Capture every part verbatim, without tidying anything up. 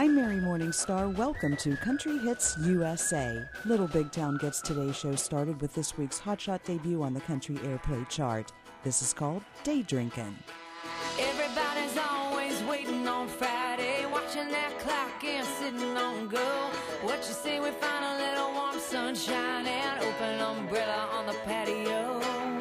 I'm Mary Morningstar. Welcome to Country Hits U S A. Little Big Town gets today's show started with this week's hotshot debut on the country airplay chart. This is called Day Drinkin'. Everybody's always waiting on Friday, watching that clock and sitting on go. What you say we find a little warm sunshine and open umbrella on the patio.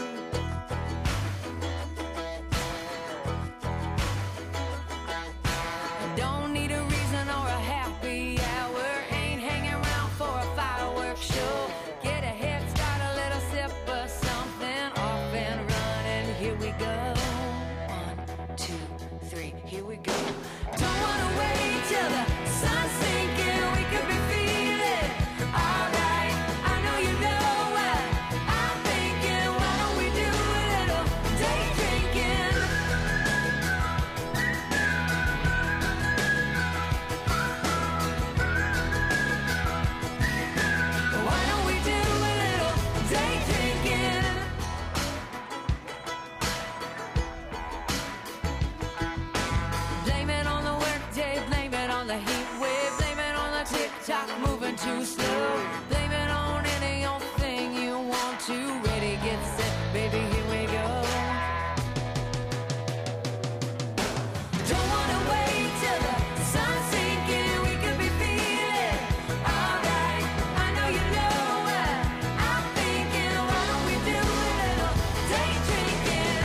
Don't need a reason or a happy hour, ain't hanging around for a fireworks show. Get a head start, a little sip of something, off and running, here we go. Here we go. Don't wanna wait till the sun's sinking. We could be feeling alright. I know you know what I'm thinking. Why don't we do a little day drinking? Why don't we do a little day drinking? The heat wave, blame it on the tick-tock moving too slow. Blame it on any old thing you want to. Ready, get set, baby, here we go. Don't wanna wait till the sun's sinking. We could be feeling alright. I know you know what I'm thinking. Why don't we do a little day drinking?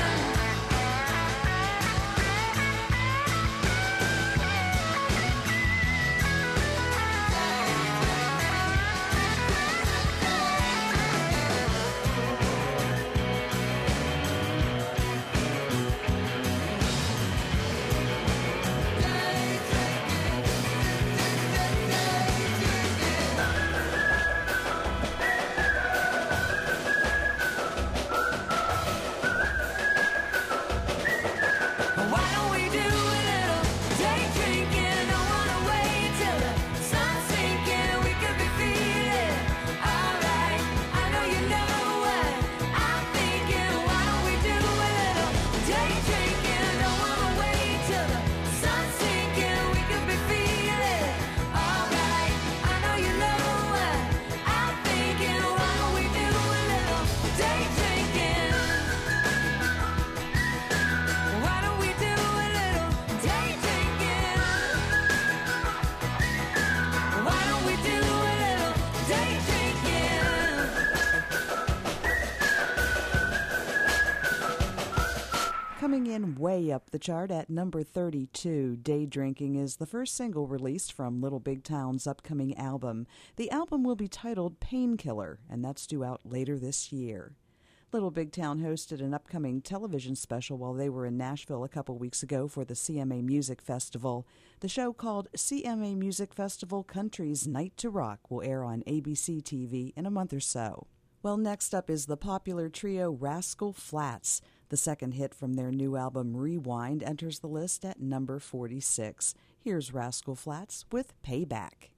Coming in way up the chart at number thirty-two, Day Drinking is the first single released from Little Big Town's upcoming album. The album will be titled Painkiller, and that's due out later this year. Little Big Town hosted an upcoming television special while they were in Nashville a couple weeks ago for the C M A Music Festival. The show, called C M A Music Festival Country's Night to Rock, will air on A B C T V in a month or so. Well, next up is the popular trio Rascal Flatts. The second hit from their new album Rewind enters the list at number forty-six. Here's Rascal Flatts with Payback.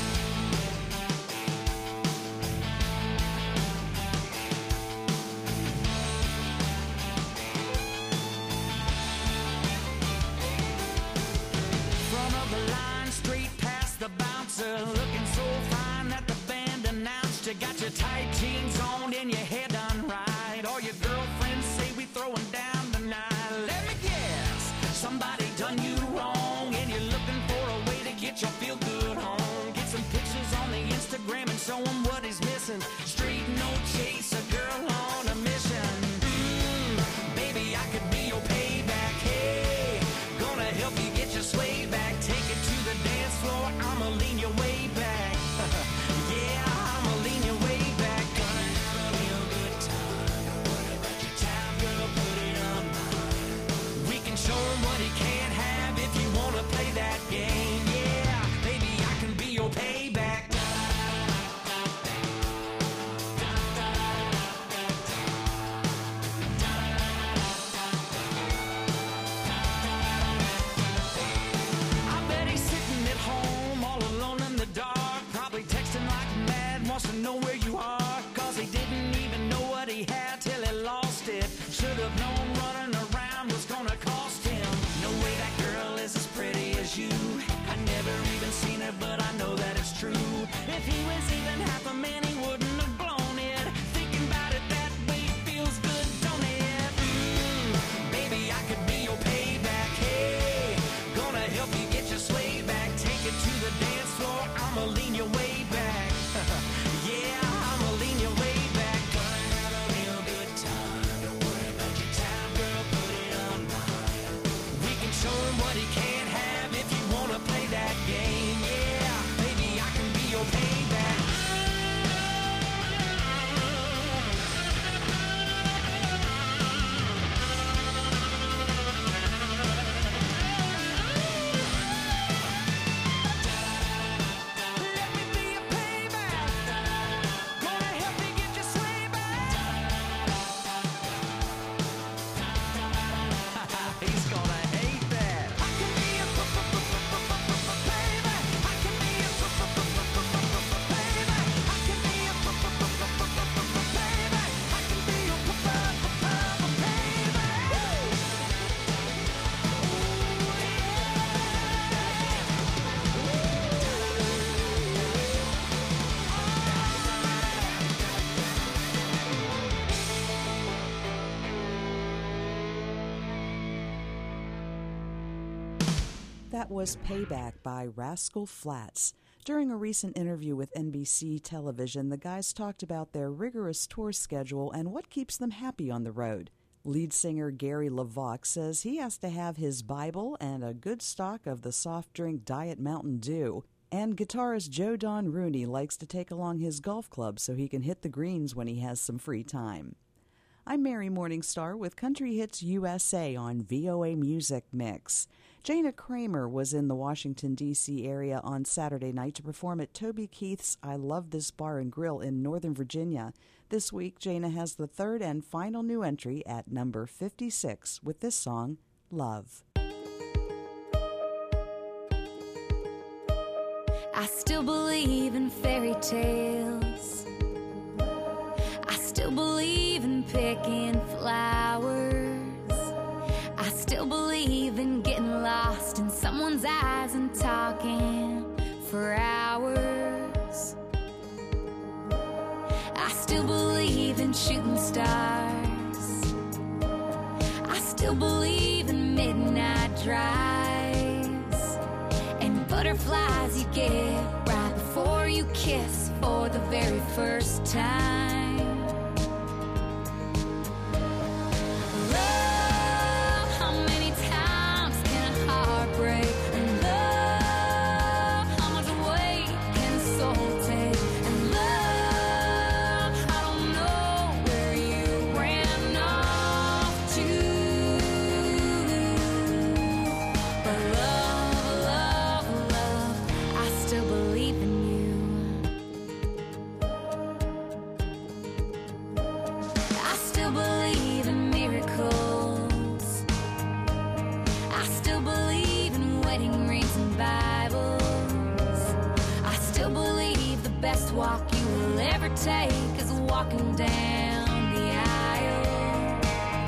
Front of the line, straight past the bouncer, looking so fine that the band announced you got your tight jeans on and your hair done right. All your girlfriends say we throwing down tonight. Let me guess, somebody done you wrong and you're looking for a way to get your feel good home. Get some pictures on the Instagram and show them what is missing. Street no chase, a girl on a mission. Mm, baby, I could be your payback. Hey, gonna help you get your sway back. Take it to the dance floor, I'ma lean your way back. Yeah, I'ma lean your way back. Gonna have a real good time. That was Payback by Rascal Flatts. During a recent interview with N B C television, the guys talked about their rigorous tour schedule and what keeps them happy on the road. Lead singer Gary LaVox says he has to have his Bible and a good stock of the soft drink Diet Mountain Dew. And guitarist Joe Don Rooney likes to take along his golf club so he can hit the greens when he has some free time. I'm Mary Morningstar with Country Hits U S A on V O A Music Mix. Jana Kramer was in the Washington, D C area on Saturday night to perform at Toby Keith's I Love This Bar and Grill in Northern Virginia. This week, Jana has the third and final new entry at number fifty-six with this song, Love. I still believe in fairy tales. I still believe in picking flowers. I still believe in getting lost in someone's eyes and talking for hours. I still believe in shooting stars. I still believe in midnight drives and butterflies you get right before you kiss for the very first time. Love, how many times can a heart break? And love, how much weight can a soul take? And love, I don't know where you ran off to. But love, love, love, I still believe in you. I still believe in miracles. I still believe in wedding rings and Bibles. I still believe the best walk you will ever take is walking down the aisle.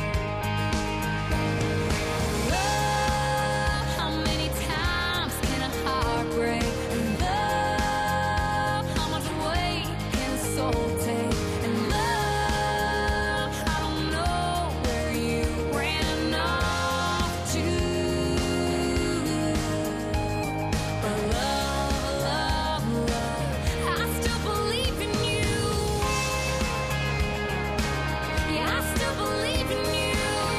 Love, how many times can a heart break? And love, how much weight can a soul take? And love, I don't know where you ran off to. But love, love, love, I still believe in you. Yeah, I still believe in you.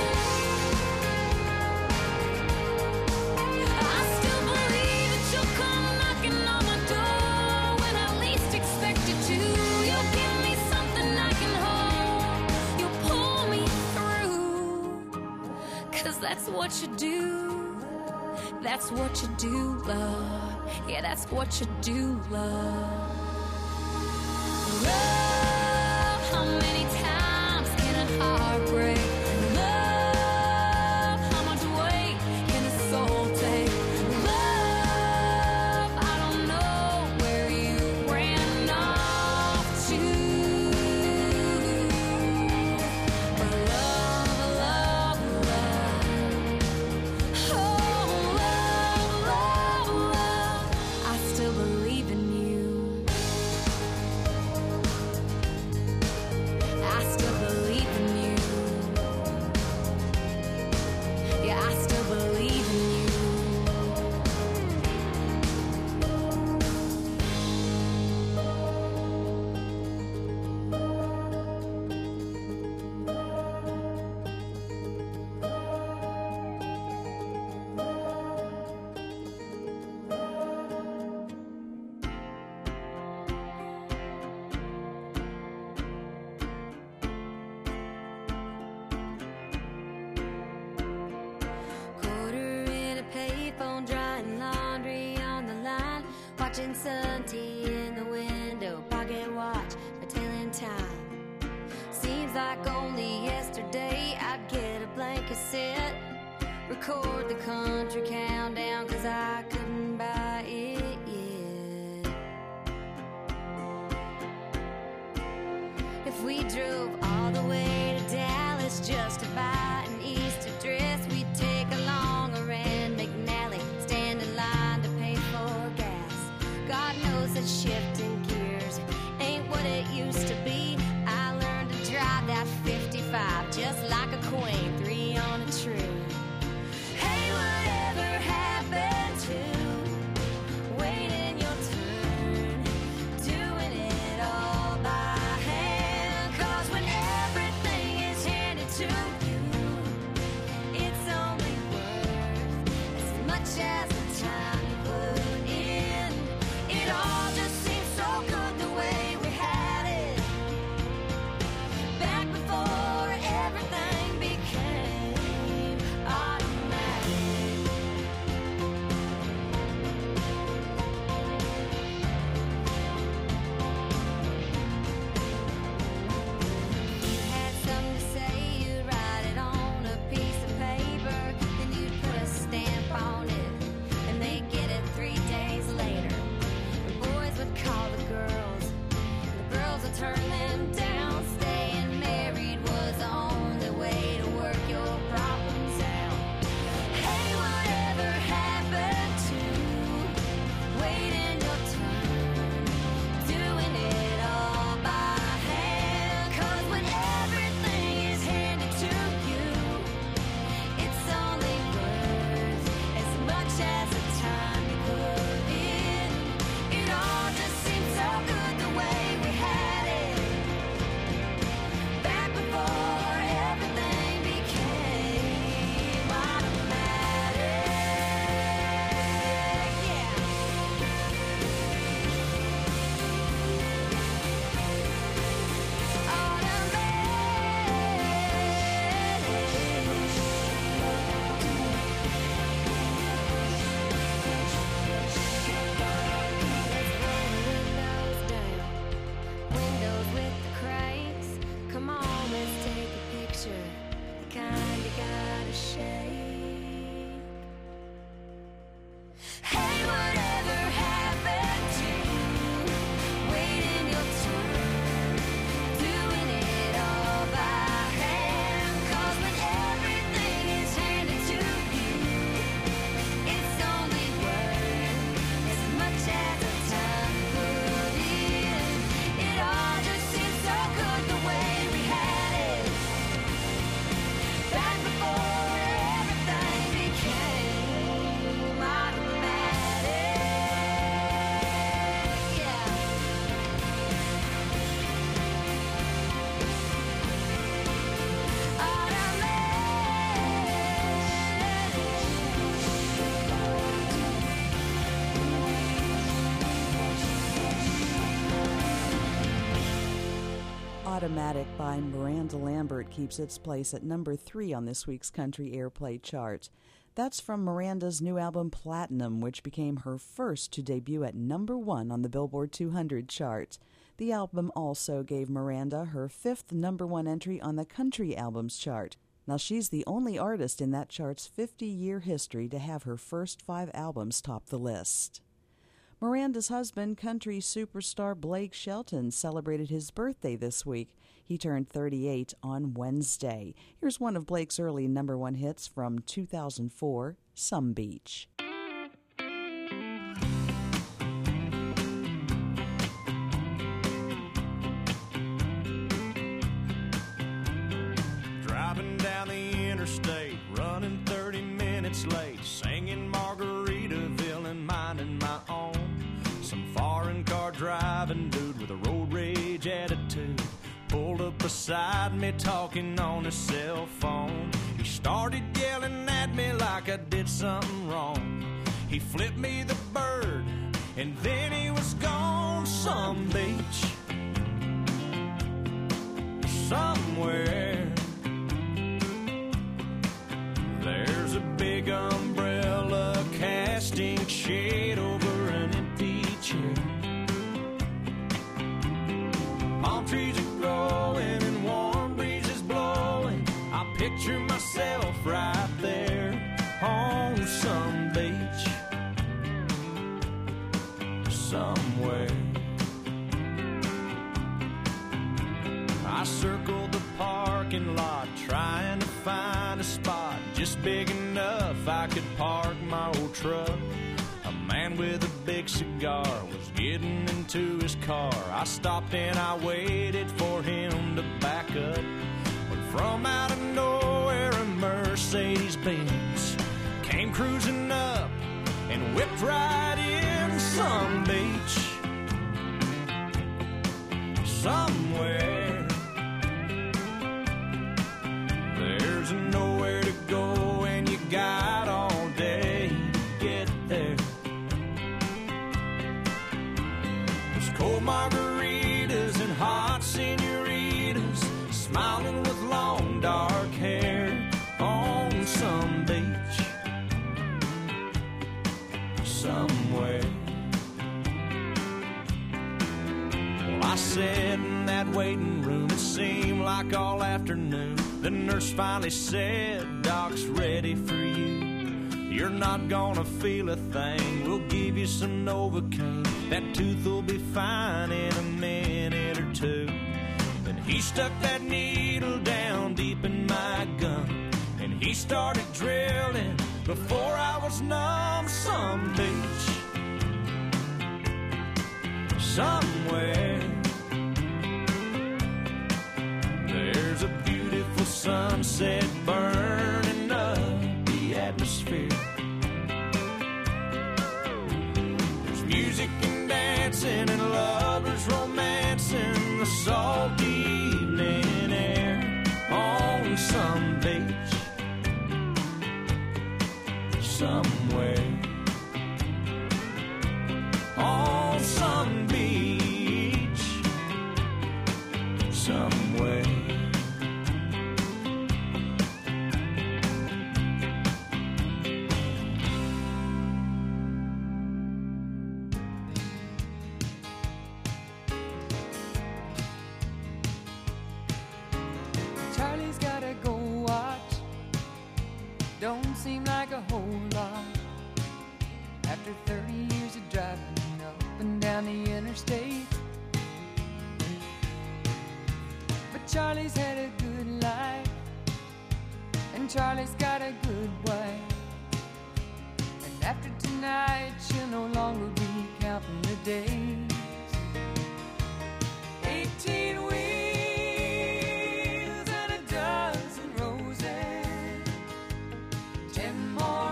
I still believe that you'll come knocking on my door when I least expect you to. You'll give me something I can hold. You'll pull me through. 'Cause that's what you do. That's what you do, love. Yeah, that's what you do, love. Love, how many times can a heart break? Love, how much weight can a soul take? Love, I don't know where you ran off to. But love, love, love, oh, love, love, love, I still believe in you. I still believe in you. Yeah, I still believe in you. Quarter in a payphone, drying laundry on the line, watching sun tea in the window, pocket watch, my telling time. Seems like only yesterday I'd get a blank cassette, record the country countdown, 'cause I couldn't buy it yet. If we drove all the way to Dallas just to buy an Easter dress, we'd take along a Rand McNally, stand in line to pay for gas. God knows that shifting gears ain't what it used to be. I learned to drive that fifty-five just like a queen, three on a tree. Hey, whatever happens Automatic by Miranda Lambert keeps its place at number three on this week's country airplay chart. That's from Miranda's new album Platinum, which became her first to debut at number one on the Billboard two hundred chart. The album also gave Miranda her fifth number one entry on the country albums chart. Now, she's the only artist in that chart's fifty-year history to have her first five albums top the list. Miranda's husband, country superstar Blake Shelton, celebrated his birthday this week. He turned thirty-eight on Wednesday. Here's one of Blake's early number one hits from two thousand four, Some Beach. Driving down the interstate, running thirty minutes late, singing Margaritaville and minding my own. Some foreign car driving dude with a road rage attitude pulled up beside me talking on his cell phone. He started yelling at me like I did something wrong. He flipped me the bird and then he was gone. Some beach somewhere, there's a big umbrella casting shade over an empty chair. Palm trees are growing and warm breezes blowing. I picture myself right there on some beach somewhere. I circled the parking lot trying to find a spot just big enough I could park my old truck. A man with a big cigar was getting into his car. I stopped and I waited for him to back up. But from out of nowhere a Mercedes Benz came cruising up and whipped right in. Some beach somewhere, there's nowhere to go and you got all day to get there. There's cold margaritas and hot senoritas smiling with long dark hair on some beach somewhere. Well, I sat in that waiting room, it seemed like all afternoon. The nurse finally said, Doc's ready for you. You're not gonna feel a thing, we'll give you some Novocaine. That tooth will be fine in a minute or two. Then he stuck that needle down deep in my gum, and he started drilling before I was numb. Some beach somewhere, there's a beautiful sunset burning up the atmosphere. There's music and dancing and lovers romancing the salty evening air on some beach somewhere. On some beach somewhere. Charlie's gotta go watch. Don't seem like a whole lot. After thirty years of driving up and down the interstate, but Charlie's had a good life, and Charlie's got a good wife. And after tonight, she'll no longer be counting the days. Eighteen wheels and a dozen roses, ten more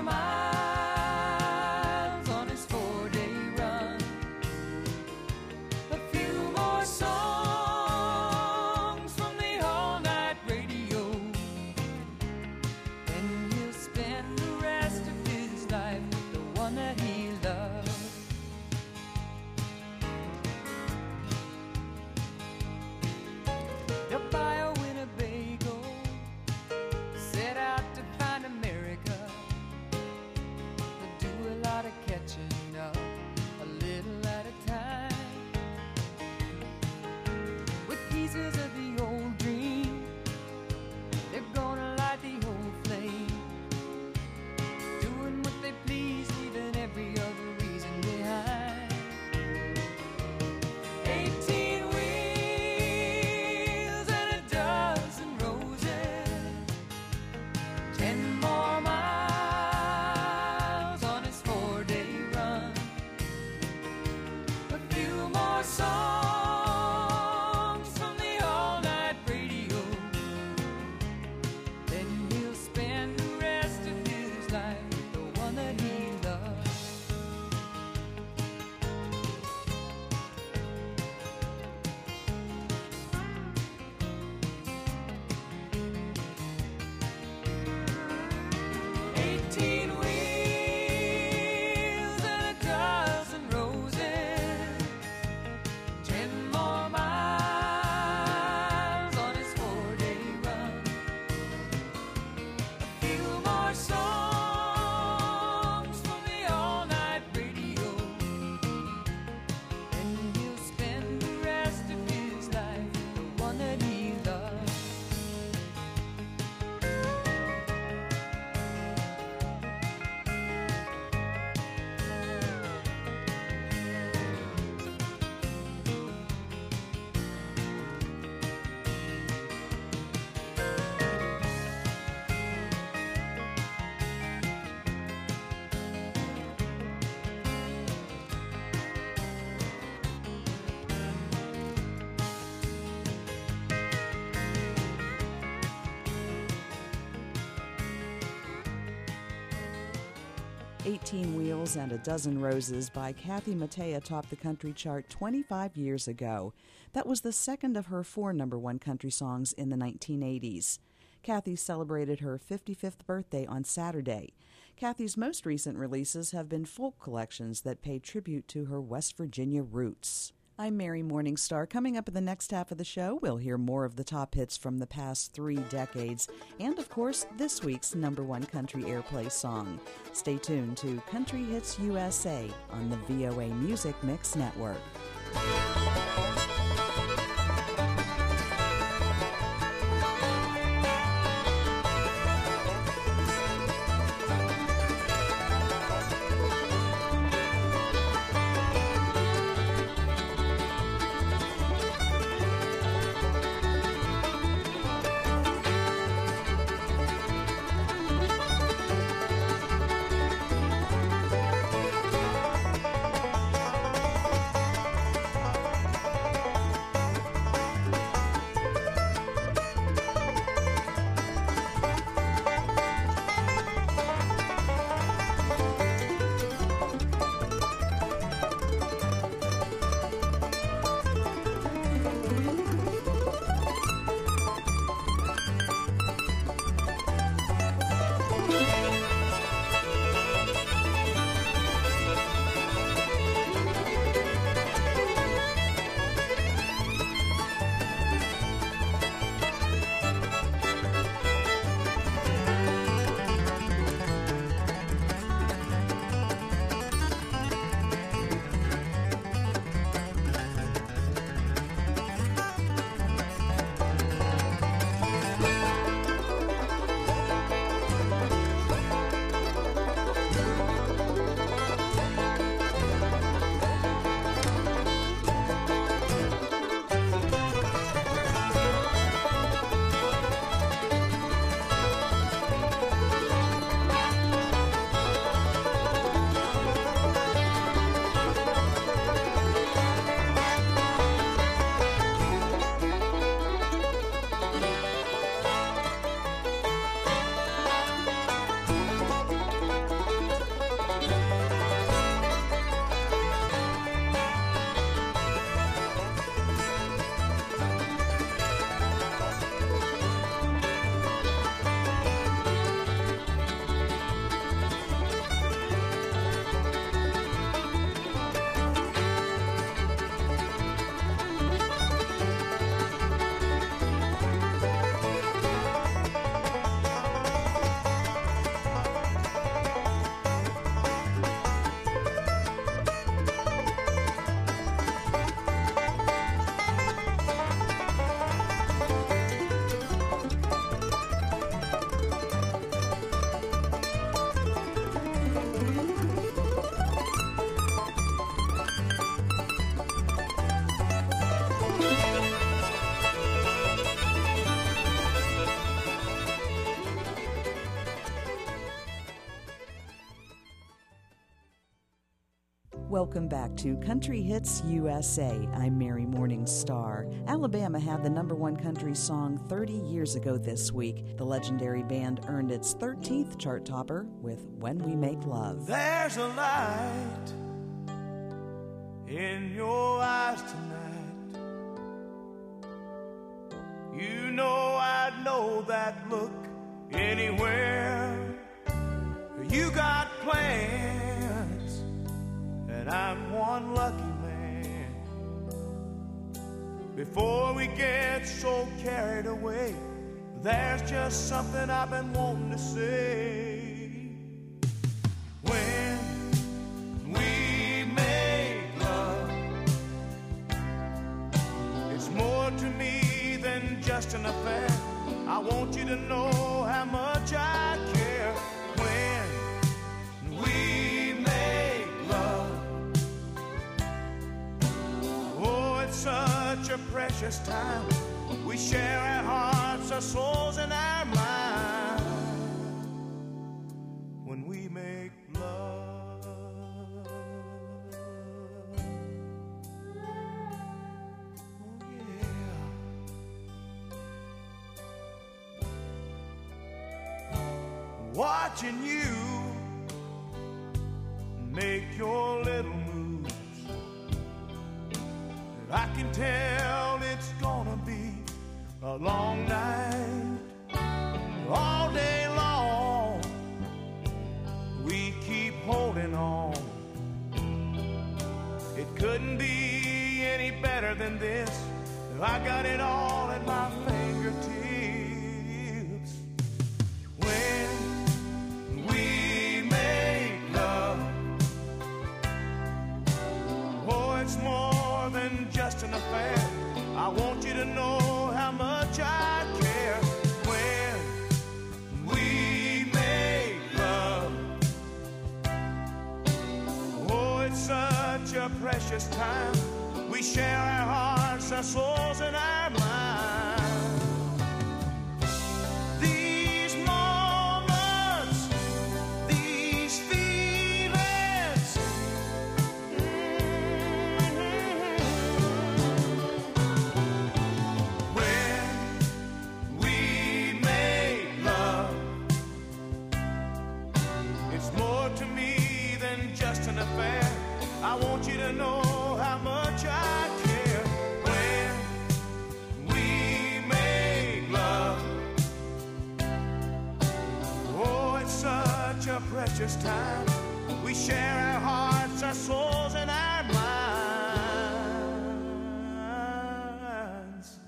miles on his four-day run, a few more songs from the all-night radio, and he'll spend the rest of his life with the one that he loves. eighteen Wheels and a Dozen Roses by Kathy Mattea topped the country chart twenty-five years ago. That was the second of her four number one country songs in the nineteen eighties. Kathy celebrated her fifty-fifth birthday on Saturday. Kathy's most recent releases have been folk collections that pay tribute to her West Virginia roots. I'm Mary Morningstar. Coming up in the next half of the show, we'll hear more of the top hits from the past three decades, and of course, this week's number one country airplay song. Stay tuned to Country Hits U S A on the V O A Music Mix Network. Welcome back to Country Hits U S A. I'm Mary Morningstar. Alabama had the number one country song thirty years ago this week. The legendary band earned its thirteenth chart topper with When We Make Love. There's a light in your eyes tonight. You know I'd know that look anywhere. You got plans, and I'm one lucky man. Before we get so carried away, there's just something I've been wanting to say. When we make love, it's more to me than just an affair. I want you to know how much I care. When we make love, oh, it's such a precious time. We share our hearts, our souls, and our minds. When we make love, oh yeah. Watching you It couldn't be any better than this. I got it all at my fingertips. When we make love, oh, it's more than just an affair. I want you to know how much I care. When we make love, oh, it's such a precious time. We share our hearts, our souls, and our minds. These moments, these feelings, mm-hmm. When we make love, it's more to me than just an affair. I want you to know how much I care. When we make love, oh, it's such a precious time. We share our hearts, our souls, and our minds.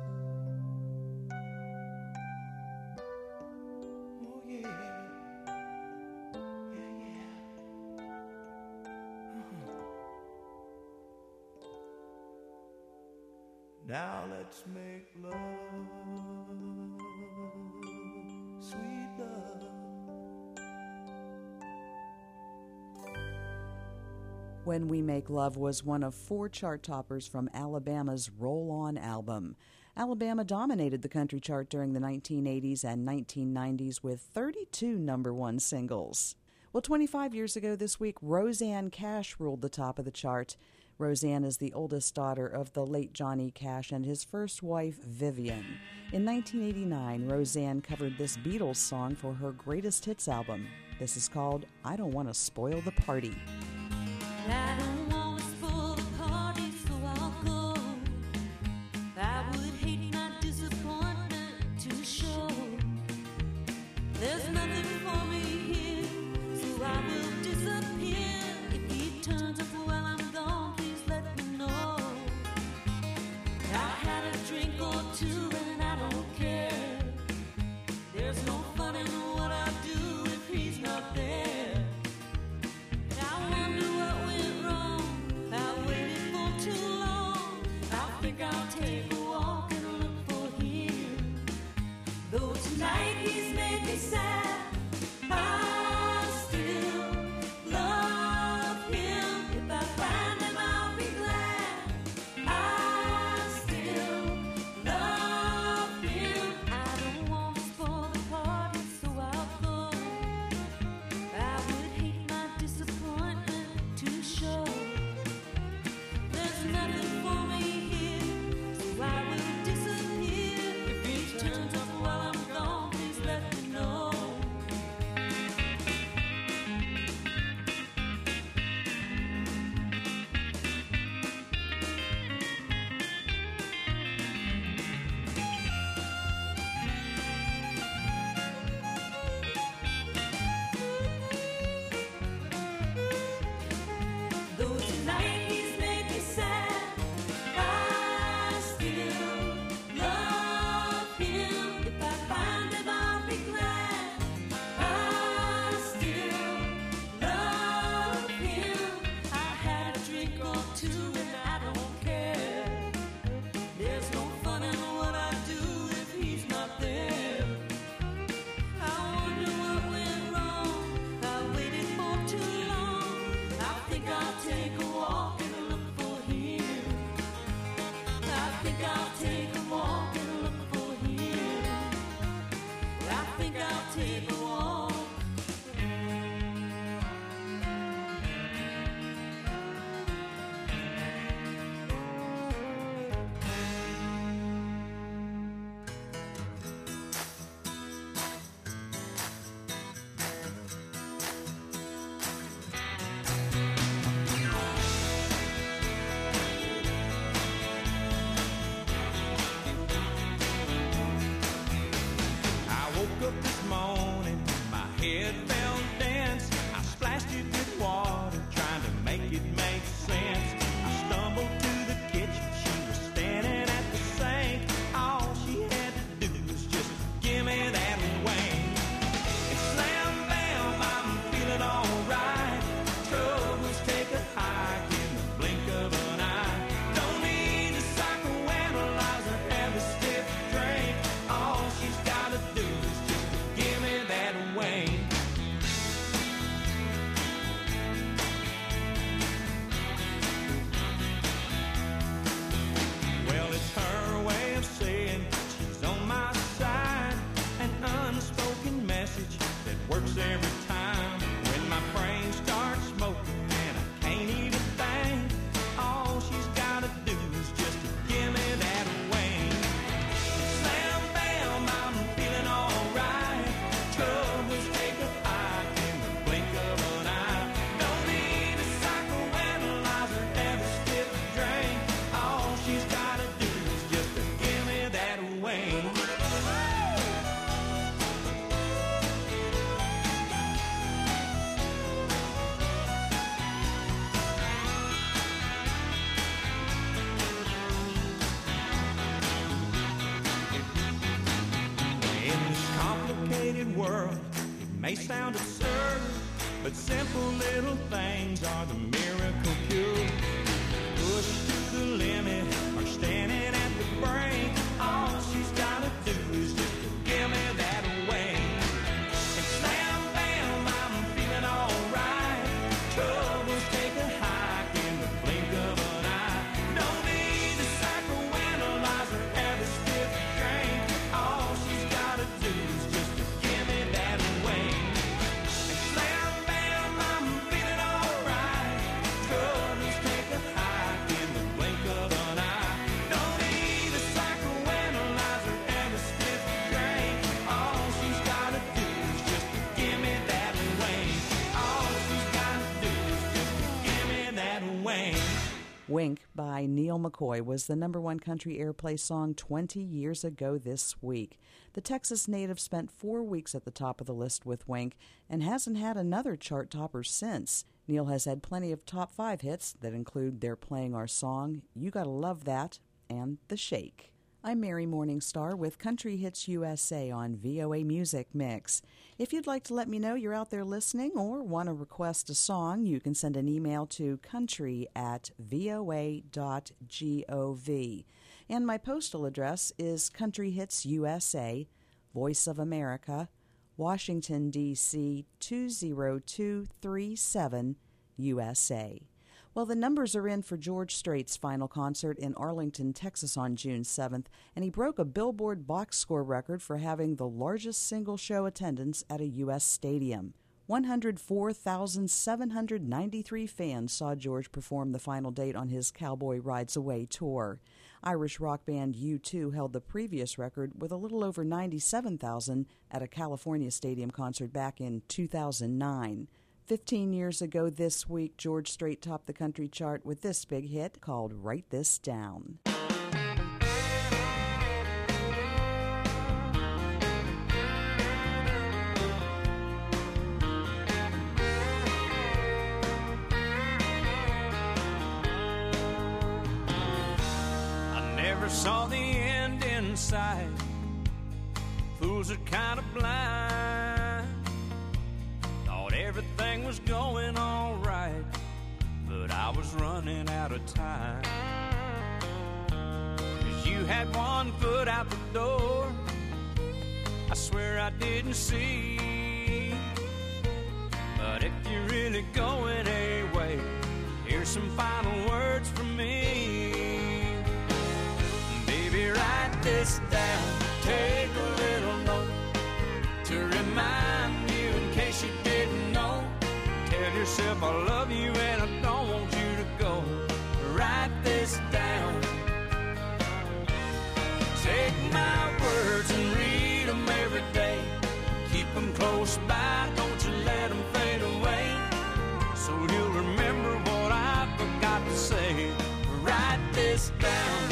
Oh, yeah. Yeah, yeah. Now let's make love, sweet love. When We Make Love was one of four chart toppers from Alabama's Roll On album. Alabama dominated the country chart during the nineteen eighties and nineteen nineties with thirty-two number one singles. Well, twenty-five years ago this week, Rosanne Cash ruled the top of the chart. Rosanne is the oldest daughter of the late Johnny Cash and his first wife, Vivian. In nineteen eighty-nine, Rosanne covered this Beatles song for her greatest hits album. This is called I Don't Want to Spoil the Party. I don't want to spoil the party, so I'll go. I would hate my disappointment to show. There's nothing for me here, so I will disappear. If he turns up while I'm gone, please let me know. I had a drink or two and I don't care. There's no fun in what I do if he's not there. I wonder what went wrong. world. It may sound absurd, but simple little things are the miracle cure. Pushed to the limit or standing at the brink, all she's gotta do is just to give me that wing. And slam, bam, I'm feeling alright. Troubles take a hike in the blink of an eye. No need to psychoanalyze or have a stiff drink. All she's gotta do is just to give me that wing. And slam, bam, I'm feeling alright. Troubles take a hike in the blink of an eye. No need to psychoanalyze or have a stiff drink. All she's gotta do is just to give me that wing. All she's gotta do is just to give me that wing. Wink by Neil McCoy was the number one country airplay song twenty years ago this week. The Texas native spent four weeks at the top of the list with Wink and hasn't had another chart topper since. Neil has had plenty of top five hits that include They're Playing Our Song, You Gotta Love That, and The Shake. I'm Mary Morningstar with Country Hits U S A on V O A Music Mix. If you'd like to let me know you're out there listening or want to request a song, you can send an email to country at voa dot gov. And my postal address is Country Hits U S A, Voice of America, Washington, D C two zero two three seven, U S A. Well, the numbers are in for George Strait's final concert in Arlington, Texas on June seventh, and he broke a Billboard box score record for having the largest single show attendance at a U S stadium. one hundred four thousand seven hundred ninety-three fans saw George perform the final date on his Cowboy Rides Away tour. Irish rock band U two held the previous record with a little over ninety-seven thousand at a California stadium concert back in two thousand nine. Fifteen years ago this week, George Strait topped the country chart with this big hit called Write This Down. I never saw the end in sight. Fools are kind of blind. Thought everything was going all right, but I was running out of time. 'Cause you had one foot out the door, I swear I didn't see. But if you're really going away, here's some final words from me. Baby, write this down, take a little note to remind you in case you didn't know. Tell yourself I love you and I don't want you to go. Write this down. Take my words and read them every day. Keep them close by, don't you let them fade away. So you'll remember what I forgot to say. Write this down.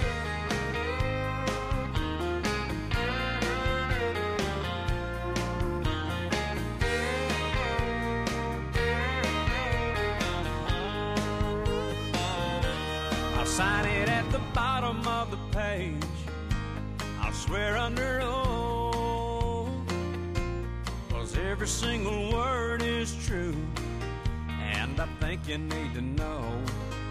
Sign it at the bottom of the page. I'll swear under oath, 'cause every single word is true, and I think you need to know.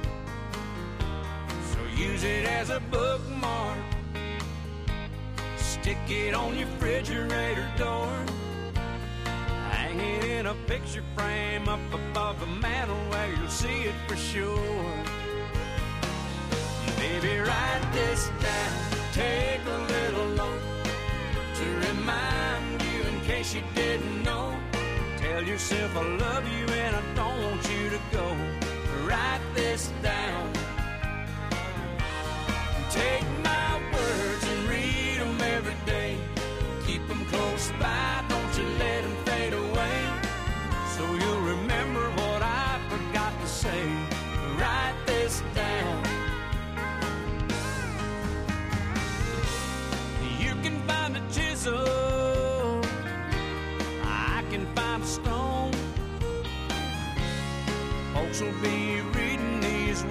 So use it as a bookmark, stick it on your refrigerator door, hang it in a picture frame up above the mantel where you'll see it for sure. Baby, write this down, take a little note to remind you in case you didn't know. Tell yourself I love you and I don't want you to go. Write this down. Take my words and read them every day. Keep them close by, don't you let them fade away. So you'll remember what I forgot to say. Write this down. Chisel, I can find a stone. Folks will be reading these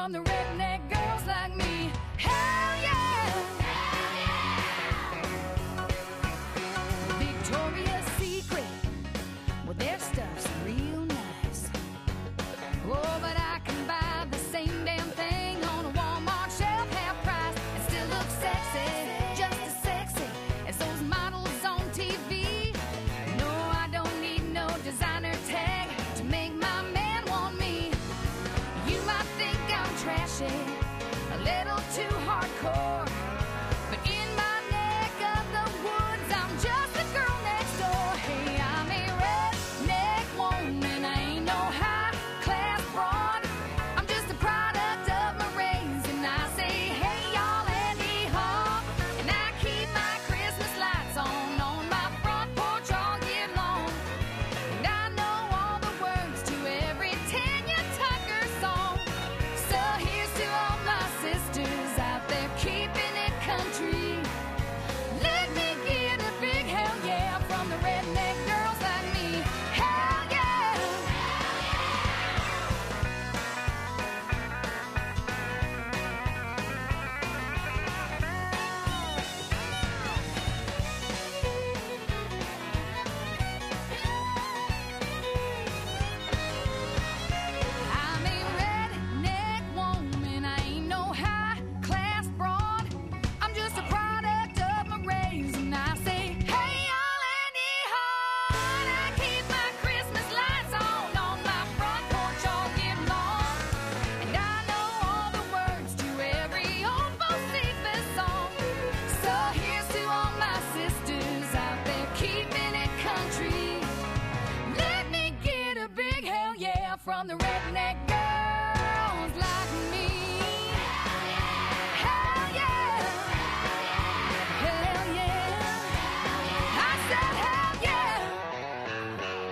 from the redneck girls like me. Hell yeah! Victoria's Secret, well, their stuff's real nice. Oh, but I can buy the same damn thing on a Walmart shelf, half price, and still look sexy, just as sexy as those models on T V. No, I don't need no designer tag to make my man want me. You might think I'm trashy, a little too hardcore, but in my neck of the woods, I'm just the girl next door. Hey, I'm a redneck woman, I ain't no high-class broad. I'm just a product of my race, and I say, hey, y'all, Andy Haw. And I keep my Christmas lights on on my front porch all year long. And I know all the words to every Tanya Tucker song. So here's to all my sisters out there keeping it country. Let me get a big hell yeah from the redneck girls like me. Hell yeah! I'm a redneck woman, I ain't no high-class broad. I'm just a product of my race, and I say, hey, y'all, Andy Haw. And I keep my Christmas lights on on my front porch all year long. And I know all the words to every old Bocephus song. So here's to all my sisters out there keeping it country. Let me get a big hell yeah from the redneck girls like me. Hell yeah! Hell yeah! I said hell yeah!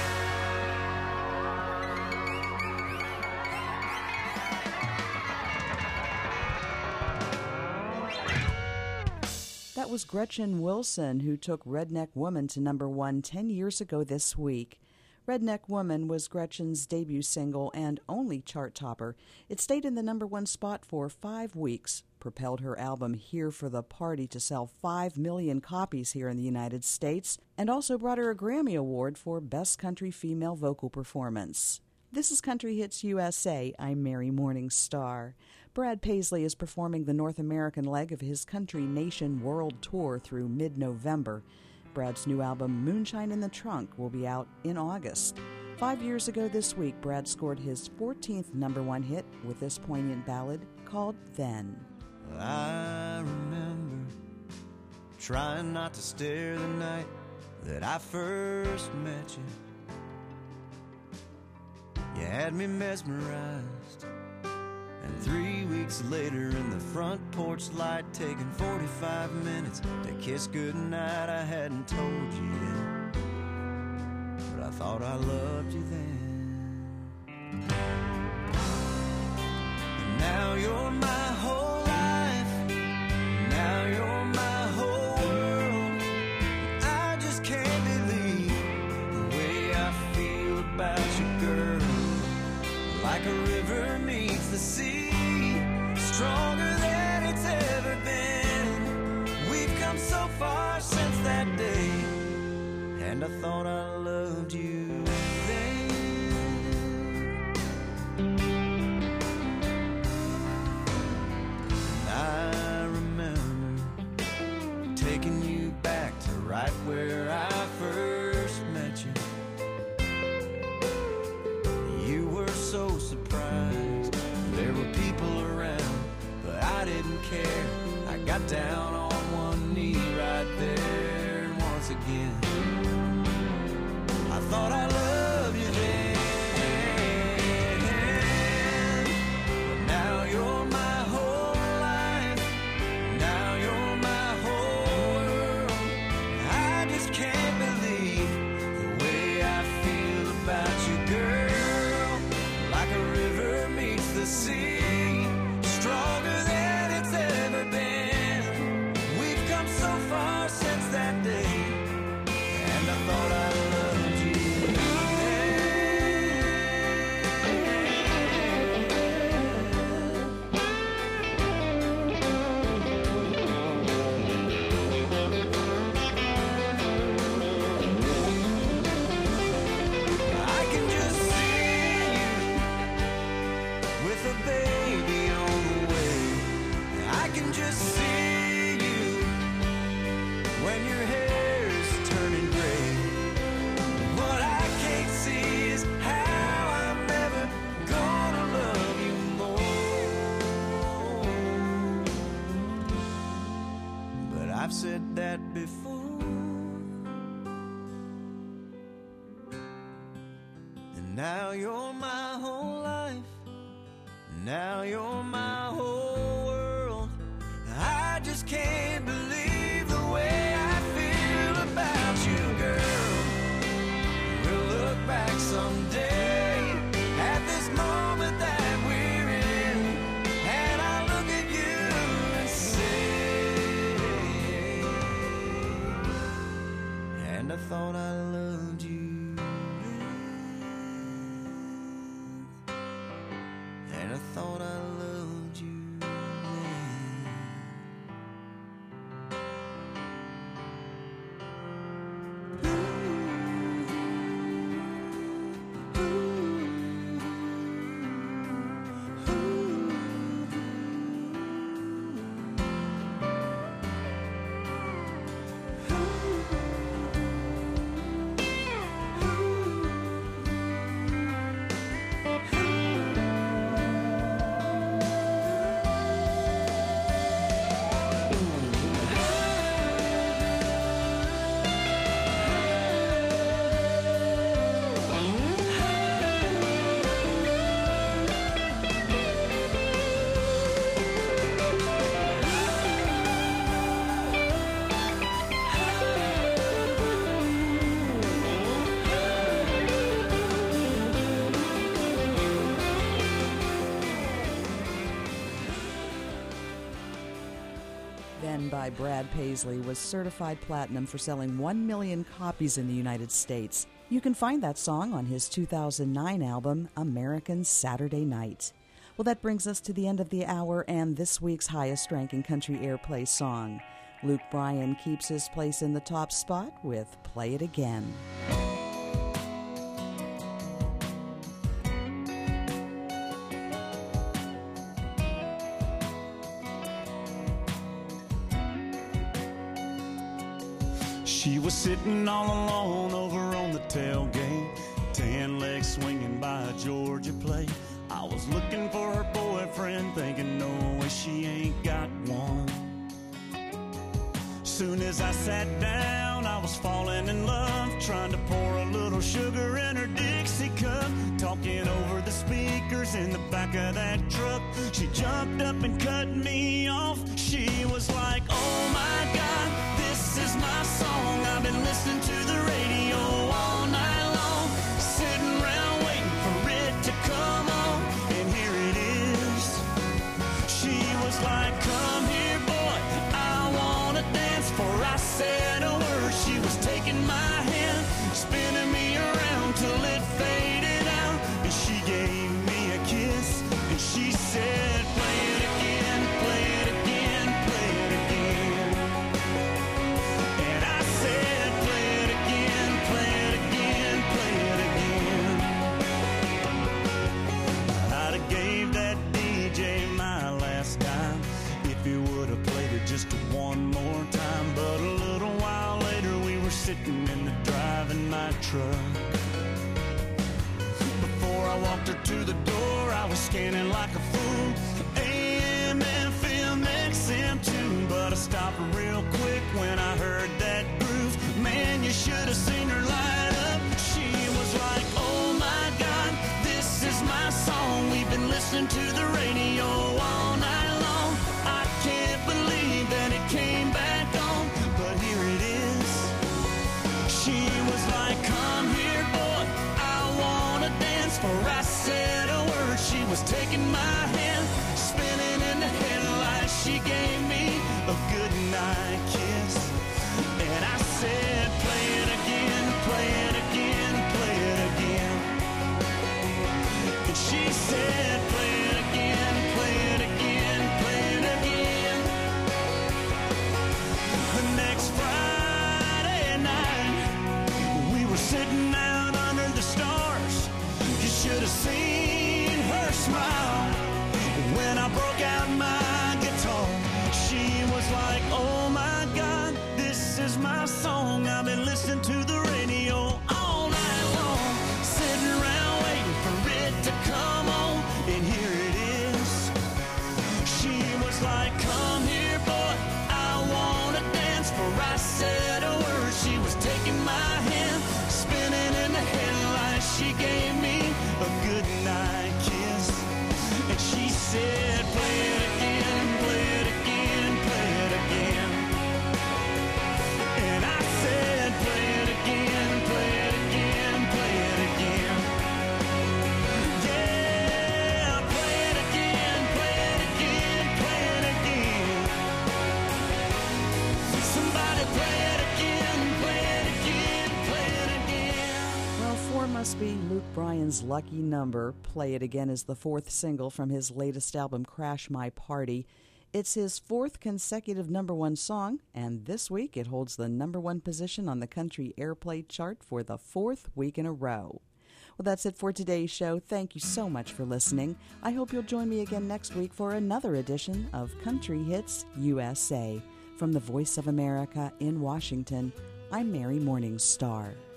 That was Gretchen Wilson, who took Redneck Woman to number one ten years ago this week. Redneck Woman was Gretchen's debut single and only chart topper. It stayed in the number one spot for five weeks, propelled her album Here for the Party to sell five million copies here in the United States, and also brought her a Grammy Award for Best Country Female Vocal Performance. This is Country Hits U S A. I'm Mary Morningstar. Brad Paisley is performing the North American leg of his Country Nation World Tour through mid-November. Brad's new album, Moonshine in the Trunk, will be out in August. Five years ago this week, Brad scored his fourteenth number one hit with this poignant ballad called Then. I remember trying not to stare the night that I first met you. You had me mesmerized, and three weeks later in the front porch light, taking forty-five minutes to kiss goodnight, I hadn't told you yet, but I thought I loved you then. And now you're my whole life, now you're my whole world. I just can't believe the way I feel about you, girl. Like a river meets the sea, stronger than it's ever been. We've come so far since that day, and I thought I loved you then. And I remember taking you back to right where I first met you. You were so surprised there were people around, but I didn't care. I got down on one knee right there, and once again I thought I loved you then. But now you're my whole life, now you're my whole world. I just can't believe the way I feel about you, girl. Like a river meets the sea, stronger than it's ever been. We've come so far since that day, and I thought I loved you. just see you when your hair's turning gray. What I can't see is how I'm never gonna love you more. But I've said that before. And now you're my whole life. Now you're my whole world. I just can't believe the way I feel about you, girl. We'll look back someday at this moment that we're in, and I look at you and say, and I thought I loved you. And I thought I loved you. Then by Brad Paisley was certified platinum for selling one million copies in the United States. You can find that song on his two thousand nine album, American Saturday Night. Well, that brings us to the end of the hour and this week's highest-ranking country airplay song. Luke Bryan keeps his place in the top spot with Play It Again. She was sitting all alone over on the tailgate, tan legs swinging by a Georgia plate. I was looking for her boyfriend, thinking no way she ain't got one. Soon as I sat down, I was falling in love, trying to pour a little sugar in her Dixie cup, talking over the speakers in the back of that truck. She jumped up and cut me off. She was like, oh my God, this is my song. I've been listening to the radio all night long, sitting around waiting for it to come on, and here it is. She was like, come here, boy, I wanna dance. For I said a word, she was taking my hand, spinning me around till it faded out, and she gave me a kiss, and she said, play it again, play it again, play it again. And I said, play it again, play it again, play it again. I'd have gave that D J my last dime if he would have played it just one more time. But a little while later we were sitting in the driving my truck. Before I walked her to the door, I was scanning like a fool, A M, F M, X M too. But I stopped real quick when I heard that groove. Man, you should have seen her light up. She was like, oh my God, this is my song. We've been listening to the radio all night long. I can't believe that it came back on, but here it is. She was like, come here, boy, I wanna dance. For I said a word, she was taking my hand, spinning in the headlights. She gave me a good night kiss, and I said, play it again, play it again, play it again. And she said, play it again, play it again, play it again, play it again. Well, four must be Luke Bryan's lucky number. Play It Again is the fourth single from his latest album, Crash My Party. It's his fourth consecutive number one song, and this week it holds the number one position on the country airplay chart for the fourth week in a row. Well, that's it for today's show. Thank you so much for listening. I hope you'll join me again next week for another edition of Country Hits U S A. From the Voice of America in Washington, I'm Mary Morningstar.